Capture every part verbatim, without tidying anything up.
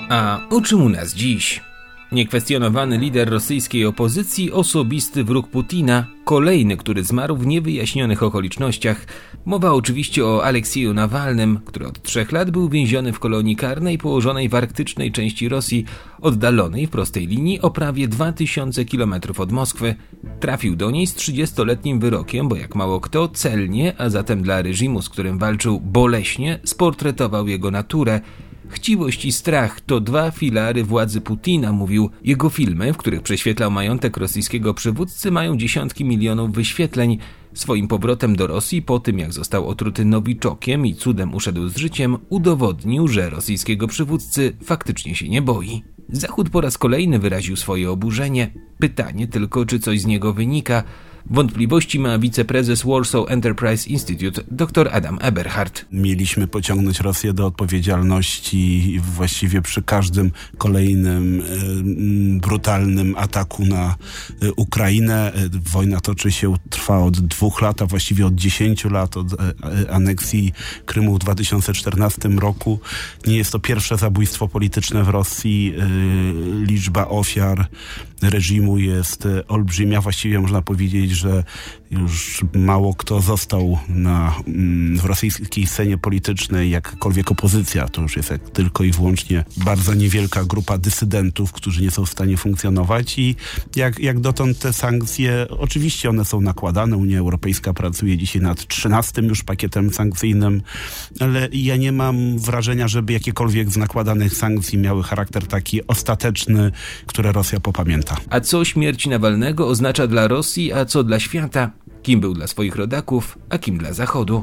A o czym u nas dziś? Niekwestionowany lider rosyjskiej opozycji, osobisty wróg Putina, kolejny, który zmarł w niewyjaśnionych okolicznościach. Mowa oczywiście o Aleksieju Nawalnym, który od trzech lat był więziony w kolonii karnej położonej w arktycznej części Rosji, oddalonej w prostej linii o prawie dwa tysiące kilometrów od Moskwy. Trafił do niej z trzydziestoletnim wyrokiem, bo jak mało kto celnie, a zatem dla reżimu, z którym walczył boleśnie, sportretował jego naturę. Chciwość i strach to dwa filary władzy Putina, mówił. Jego filmy, w których prześwietlał majątek rosyjskiego przywódcy, mają dziesiątki milionów wyświetleń. Swoim powrotem do Rosji, po tym jak został otruty nowiczokiem i cudem uszedł z życiem, udowodnił, że rosyjskiego przywódcy faktycznie się nie boi. Zachód po raz kolejny wyraził swoje oburzenie. Pytanie tylko, czy coś z niego wynika. Wątpliwości ma wiceprezes Warsaw Enterprise Institute dr Adam Eberhard. Mieliśmy pociągnąć Rosję do odpowiedzialności właściwie przy każdym kolejnym e, brutalnym ataku na e, Ukrainę. Wojna toczy się, trwa od dwóch lat, a właściwie od dziesięciu lat, od e, aneksji Krymu w dwa tysiące czternastym roku. Nie jest to pierwsze zabójstwo polityczne w Rosji. E, liczba ofiar reżimu jest olbrzymia. Właściwie można powiedzieć, że już mało kto został na, w rosyjskiej scenie politycznej, jakkolwiek opozycja. To już jest jak tylko i wyłącznie bardzo niewielka grupa dysydentów, którzy nie są w stanie funkcjonować i jak, jak dotąd te sankcje, oczywiście one są nakładane. Unia Europejska pracuje dzisiaj nad trzynastym już pakietem sankcyjnym, ale ja nie mam wrażenia, żeby jakiekolwiek z nakładanych sankcji miały charakter taki ostateczny, które Rosja popamięta. A co śmierć Nawalnego oznacza dla Rosji, a co dla świata? Kim był dla swoich rodaków, a kim dla Zachodu?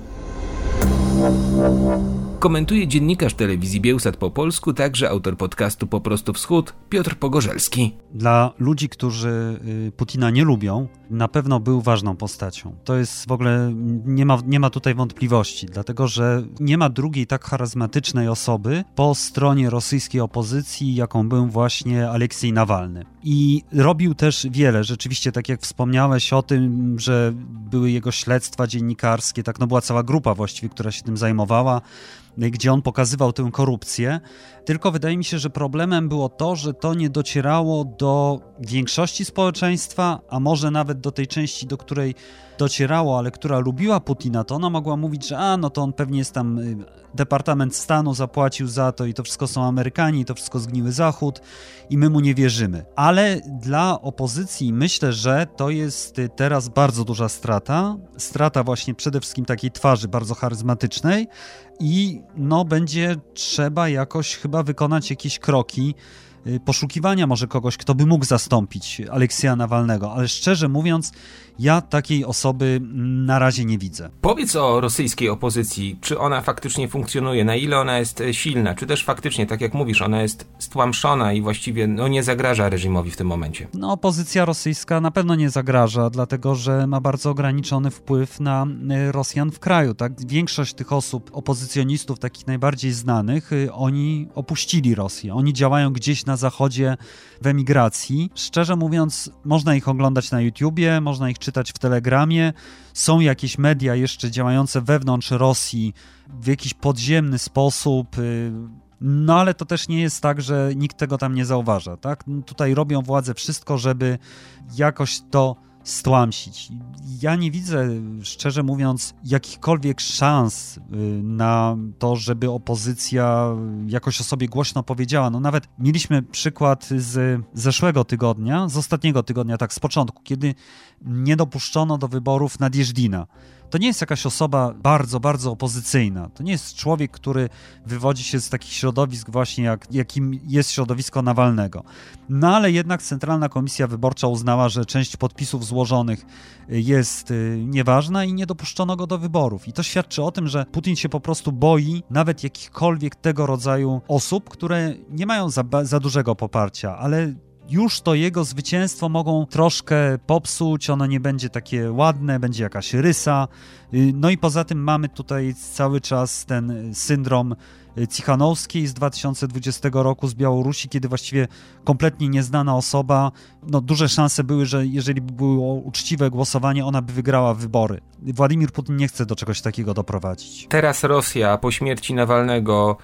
Komentuje dziennikarz telewizji Biełsat po polsku, także autor podcastu Po prostu Wschód, Piotr Pogorzelski. Dla ludzi, którzy Putina nie lubią, na pewno był ważną postacią. To jest w ogóle, nie ma, nie ma tutaj wątpliwości, dlatego że nie ma drugiej tak charyzmatycznej osoby po stronie rosyjskiej opozycji, jaką był właśnie Aleksiej Nawalny. I robił też wiele, rzeczywiście, tak jak wspomniałeś o tym, że były jego śledztwa dziennikarskie, tak, no była cała grupa właściwie, która się tym zajmowała, gdzie on pokazywał tę korupcję, tylko wydaje mi się, że problemem było to, że to nie docierało do większości społeczeństwa, a może nawet do tej części, do której docierało, ale która lubiła Putina, to ona mogła mówić, że a, no to on pewnie jest tam, Departament Stanu zapłacił za to i to wszystko są Amerykanie i to wszystko zgniły Zachód i my mu nie wierzymy. Ale dla opozycji myślę, że to jest teraz bardzo duża strata, strata właśnie przede wszystkim takiej twarzy bardzo charyzmatycznej i no będzie trzeba jakoś chyba wykonać jakieś kroki, poszukiwania może kogoś, kto by mógł zastąpić Aleksieja Nawalnego, ale szczerze mówiąc, ja takiej osoby na razie nie widzę. Powiedz o rosyjskiej opozycji, czy ona faktycznie funkcjonuje, na ile ona jest silna, czy też faktycznie, tak jak mówisz, ona jest stłamszona i właściwie no, nie zagraża reżimowi w tym momencie? No, opozycja rosyjska na pewno nie zagraża, dlatego że ma bardzo ograniczony wpływ na Rosjan w kraju. Tak? Większość tych osób, opozycjonistów, takich najbardziej znanych, oni opuścili Rosję. Oni działają gdzieś na zachodzie w emigracji. Szczerze mówiąc, można ich oglądać na YouTubie, można ich czytać w Telegramie. Są jakieś media jeszcze działające wewnątrz Rosji w jakiś podziemny sposób, no ale to też nie jest tak, że nikt tego tam nie zauważa. Tak? Tutaj robią władze wszystko, żeby jakoś to stłamsić. Ja nie widzę, szczerze mówiąc, jakichkolwiek szans na to, żeby opozycja jakoś o sobie głośno powiedziała. No nawet mieliśmy przykład z zeszłego tygodnia, z ostatniego tygodnia, tak z początku, kiedy nie dopuszczono do wyborów Nadjeżdina. To nie jest jakaś osoba bardzo, bardzo opozycyjna. To nie jest człowiek, który wywodzi się z takich środowisk właśnie, jak, jakim jest środowisko Nawalnego. No ale jednak Centralna Komisja Wyborcza uznała, że część podpisów złożonych jest nieważna i nie dopuszczono go do wyborów. I to świadczy o tym, że Putin się po prostu boi nawet jakichkolwiek tego rodzaju osób, które nie mają za, za dużego poparcia, ale już to jego zwycięstwo mogą troszkę popsuć, ono nie będzie takie ładne, będzie jakaś rysa. No i poza tym mamy tutaj cały czas ten syndrom Cichanouskiej z dwa tysiące dwudziestego roku z Białorusi, kiedy właściwie kompletnie nieznana osoba, no duże szanse były, że jeżeli by było uczciwe głosowanie, ona by wygrała wybory. Władimir Putin nie chce do czegoś takiego doprowadzić. Teraz Rosja po śmierci Nawalnego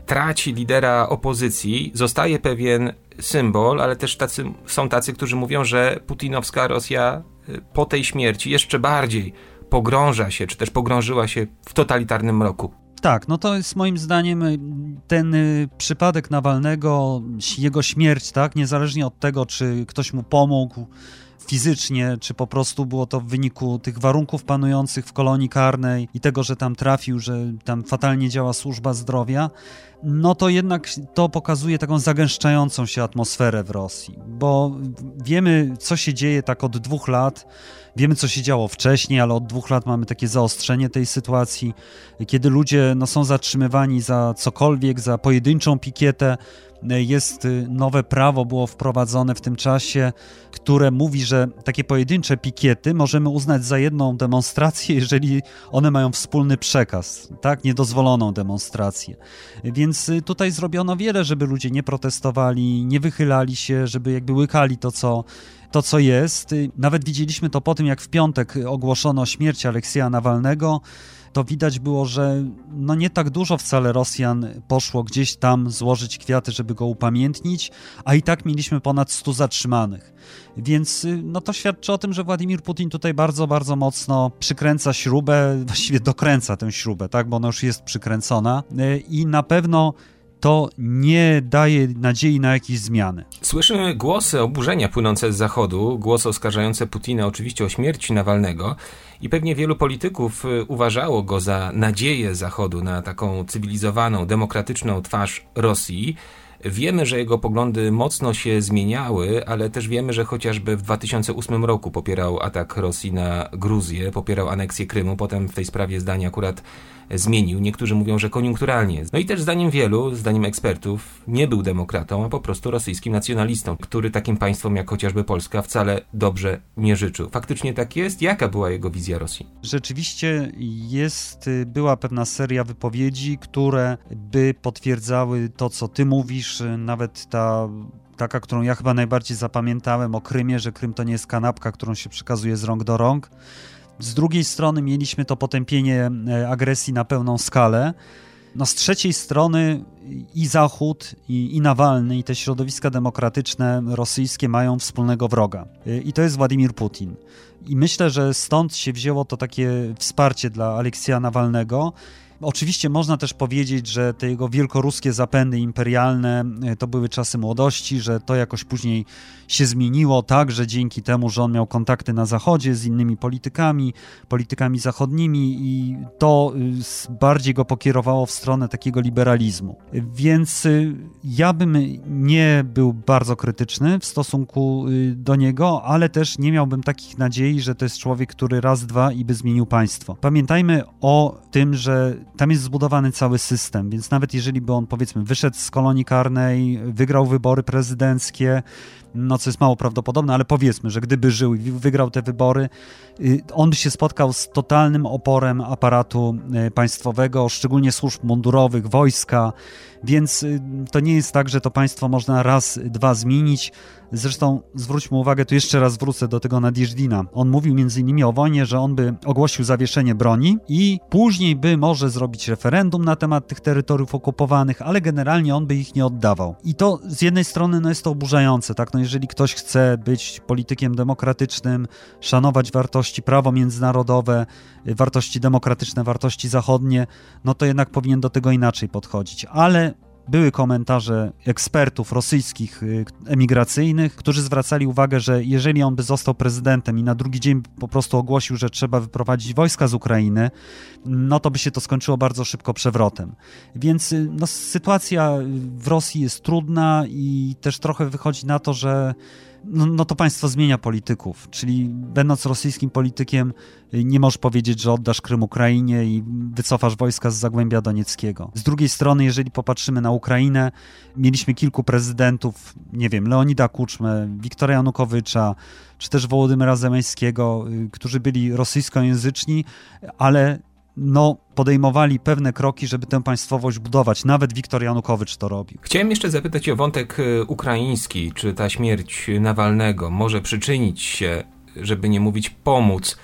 traci lidera opozycji, zostaje pewien symbol, ale też tacy, są tacy, którzy mówią, że putinowska Rosja po tej śmierci jeszcze bardziej pogrąża się, czy też pogrążyła się w totalitarnym mroku. Tak, no to jest moim zdaniem ten przypadek Nawalnego, jego śmierć, tak, niezależnie od tego, czy ktoś mu pomógł fizycznie, czy po prostu było to w wyniku tych warunków panujących w kolonii karnej i tego, że tam trafił, że tam fatalnie działa służba zdrowia, no to jednak to pokazuje taką zagęszczającą się atmosferę w Rosji, bo wiemy, co się dzieje tak od dwóch lat, wiemy, co się działo wcześniej, ale od dwóch lat mamy takie zaostrzenie tej sytuacji, kiedy ludzie no, są zatrzymywani za cokolwiek, za pojedynczą pikietę. Jest nowe prawo, było wprowadzone w tym czasie, które mówi, że takie pojedyncze pikiety możemy uznać za jedną demonstrację, jeżeli one mają wspólny przekaz, tak, niedozwoloną demonstrację. Więc tutaj zrobiono wiele, żeby ludzie nie protestowali, nie wychylali się, żeby jakby łykali to, co to, co jest. Nawet widzieliśmy to po tym, jak w piątek ogłoszono śmierć Aleksieja Nawalnego, to widać było, że no nie tak dużo wcale Rosjan poszło gdzieś tam złożyć kwiaty, żeby go upamiętnić, a i tak mieliśmy ponad stu zatrzymanych. Więc no to świadczy o tym, że Władimir Putin tutaj bardzo, bardzo mocno przykręca śrubę, właściwie dokręca tę śrubę, tak, bo ona już jest przykręcona i na pewno to nie daje nadziei na jakieś zmiany. Słyszymy głosy oburzenia płynące z Zachodu, głosy oskarżające Putina oczywiście o śmierć Nawalnego i pewnie wielu polityków uważało go za nadzieję Zachodu na taką cywilizowaną, demokratyczną twarz Rosji. Wiemy, że jego poglądy mocno się zmieniały, ale też wiemy, że chociażby w dwa tysiące ósmym roku popierał atak Rosji na Gruzję, popierał aneksję Krymu, potem w tej sprawie zdanie akurat zmienił. Niektórzy mówią, że koniunkturalnie. No i też zdaniem wielu, zdaniem ekspertów, nie był demokratą, a po prostu rosyjskim nacjonalistą, który takim państwom jak chociażby Polska wcale dobrze nie życzył. Faktycznie tak jest? Jaka była jego wizja Rosji? Rzeczywiście jest, była pewna seria wypowiedzi, które by potwierdzały to, co ty mówisz, nawet ta taka, którą ja chyba najbardziej zapamiętałem o Krymie, że Krym to nie jest kanapka, którą się przekazuje z rąk do rąk. Z drugiej strony mieliśmy to potępienie agresji na pełną skalę. No z trzeciej strony i Zachód, i, i Nawalny, i te środowiska demokratyczne rosyjskie mają wspólnego wroga. I to jest Władimir Putin. I myślę, że stąd się wzięło to takie wsparcie dla Aleksieja Nawalnego. Oczywiście można też powiedzieć, że te jego wielkoruskie zapędy imperialne to były czasy młodości, że to jakoś później się zmieniło, tak, że dzięki temu, że on miał kontakty na Zachodzie z innymi politykami, politykami zachodnimi i to bardziej go pokierowało w stronę takiego liberalizmu. Więc ja bym nie był bardzo krytyczny w stosunku do niego, ale też nie miałbym takich nadziei, że to jest człowiek, który raz, dwa i by zmienił państwo. Pamiętajmy o tym, że tam jest zbudowany cały system, więc nawet jeżeli by on, powiedzmy, wyszedł z kolonii karnej, wygrał wybory prezydenckie, no co jest mało prawdopodobne, ale powiedzmy, że gdyby żył i wygrał te wybory, on by się spotkał z totalnym oporem aparatu państwowego, szczególnie służb mundurowych, wojska, więc to nie jest tak, że to państwo można raz, dwa zmienić. Zresztą zwróćmy uwagę, tu jeszcze raz wrócę do tego Nadjeżdina. On mówił między innymi o wojnie, że on by ogłosił zawieszenie broni i później by może zrobić referendum na temat tych terytoriów okupowanych, ale generalnie on by ich nie oddawał. I to z jednej strony no jest to oburzające, tak? No jeżeli ktoś chce być politykiem demokratycznym, szanować wartości, prawo międzynarodowe, wartości demokratyczne, wartości zachodnie, no to jednak powinien do tego inaczej podchodzić. Ale były komentarze ekspertów rosyjskich, emigracyjnych, którzy zwracali uwagę, że jeżeli on by został prezydentem i na drugi dzień po prostu ogłosił, że trzeba wyprowadzić wojska z Ukrainy, no to by się to skończyło bardzo szybko przewrotem. Więc no, sytuacja w Rosji jest trudna i też trochę wychodzi na to, że No, no to państwo zmienia polityków, czyli będąc rosyjskim politykiem nie możesz powiedzieć, że oddasz Krym Ukrainie i wycofasz wojska z Zagłębia Donieckiego. Z drugiej strony, jeżeli popatrzymy na Ukrainę, mieliśmy kilku prezydentów, nie wiem, Leonida Kuczmę, Wiktora Janukowycza, czy też Wołodymyra Zełenskiego, którzy byli rosyjskojęzyczni, ale no, podejmowali pewne kroki, żeby tę państwowość budować. Nawet Wiktor Janukowycz to robił. Chciałem jeszcze zapytać o wątek ukraiński. Czy ta śmierć Nawalnego może przyczynić się, żeby nie mówić pomóc,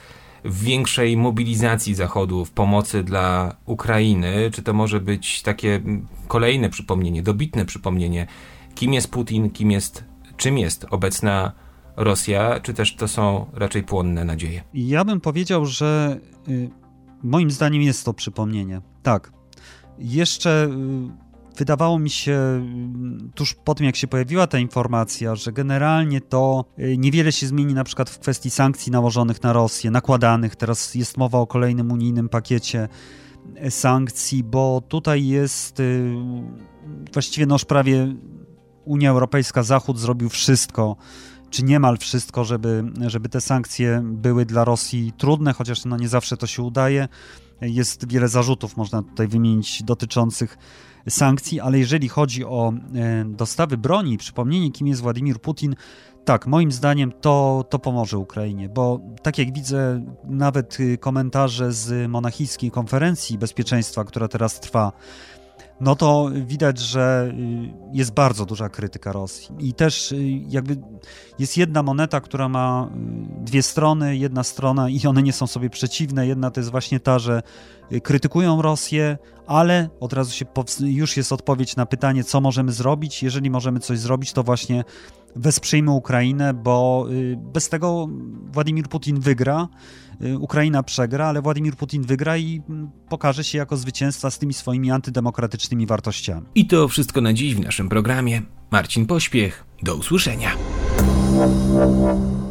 w większej mobilizacji Zachodu w pomocy dla Ukrainy? Czy to może być takie kolejne przypomnienie, dobitne przypomnienie, kim jest Putin, kim jest, czym jest obecna Rosja, czy też to są raczej płonne nadzieje? Ja bym powiedział, że y, moim zdaniem jest to przypomnienie. Tak. Jeszcze y, wydawało mi się y, tuż po tym, jak się pojawiła ta informacja, że generalnie to y, niewiele się zmieni na przykład w kwestii sankcji nałożonych na Rosję, nakładanych. Teraz jest mowa o kolejnym unijnym pakiecie sankcji, bo tutaj jest y, właściwie no już prawie Unia Europejska, Zachód zrobił wszystko, czy niemal wszystko, żeby, żeby te sankcje były dla Rosji trudne, chociaż no nie zawsze to się udaje. Jest wiele zarzutów, można tutaj wymienić, dotyczących sankcji, ale jeżeli chodzi o dostawy broni, przypomnienie, kim jest Władimir Putin, tak, moim zdaniem to, to pomoże Ukrainie, bo tak jak widzę nawet komentarze z monachijskiej konferencji bezpieczeństwa, która teraz trwa, no to widać, że jest bardzo duża krytyka Rosji. I też jakby jest jedna moneta, która ma dwie strony, jedna strona i one nie są sobie przeciwne. Jedna to jest właśnie ta, że krytykują Rosję, ale od razu się już jest odpowiedź na pytanie, co możemy zrobić. Jeżeli możemy coś zrobić, to właśnie wesprzyjmy Ukrainę, bo bez tego Władimir Putin wygra, Ukraina przegra, ale Władimir Putin wygra i pokaże się jako zwycięzca z tymi swoimi antydemokratycznymi wartościami. I to wszystko na dziś w naszym programie. Marcin Pośpiech, do usłyszenia.